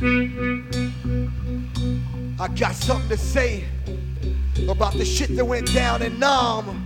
I got something to say about the shit that went down in Nam.